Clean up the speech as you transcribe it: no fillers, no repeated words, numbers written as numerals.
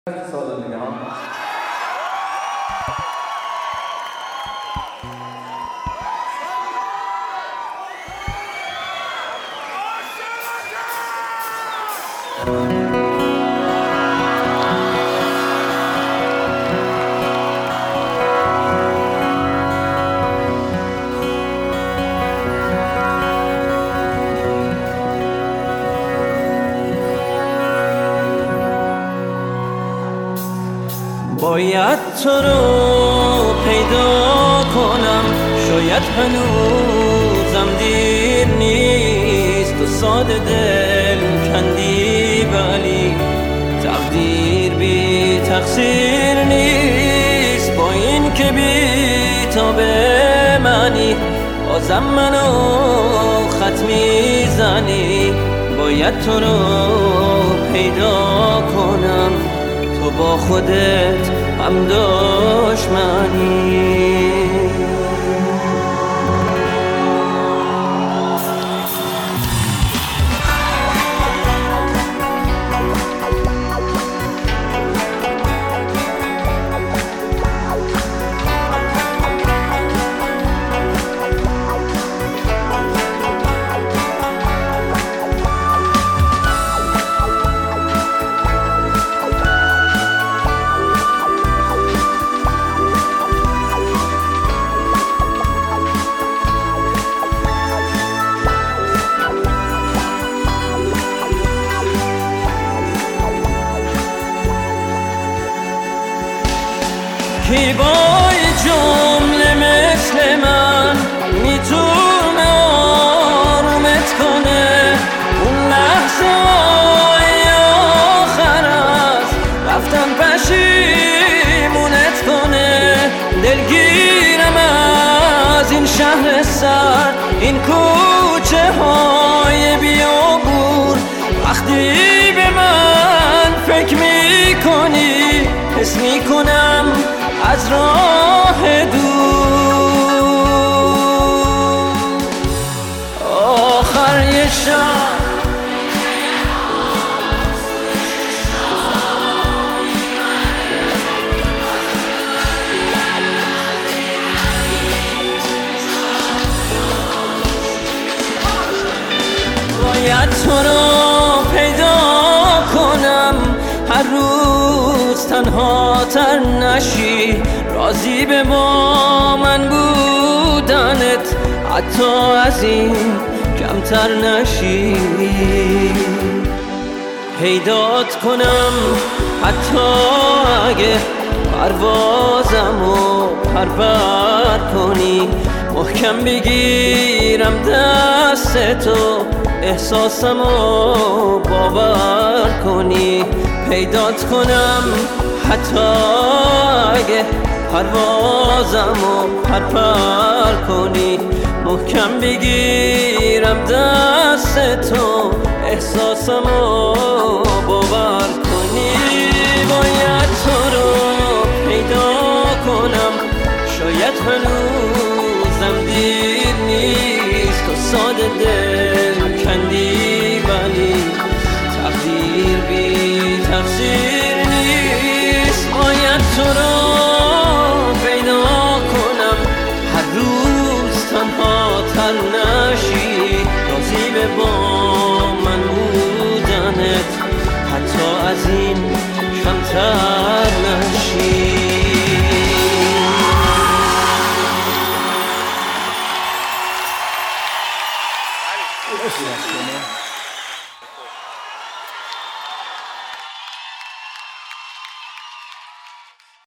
سال دیگه ها. باید تو رو پیدا کنم، شاید هنوزم دیر نیست. تو ساده دل کندی ولی تقدیر بی تقصیر نیست. با این که بی تا به منی بازم منو خط میزنی. باید تو رو پیدا کنم، تو با خودت هم دشمنی. کی با جمله مثل من میتونه آرومت کنه؟ اون لحظه های آخر است رفتن پشیمونت کنه. دلگیرم از این شهر سرد، این کوچه های بیابون. وقتی به من فکر میکنی حس میکنم از راه دور آخر یه شب باید تو رو پیدا کنم، هر روز تنها تر نشی. راضی به با من بودنت، حتی از این کمتر نشی. پیدات کنم حتی اگه پروازمو پرپر کنی. محکم بگیرم دستتو، احساسمو باور کنی. پیدات کنم حتی اگه پروازمو پرپر کنی. محکم بگیرم دستتو، احساسمو باور کنی. باید تو رو پیدا کنم، شاید هنوزم دیر نیست. تو ساده دل کندی ولی تقدیر بی تقصیر نیست. باید تو رو پیدا کنم، هر روز تنها تر نشی. راضی به با من بودنت، حتی از این کمتر نشی. مرسی از شما.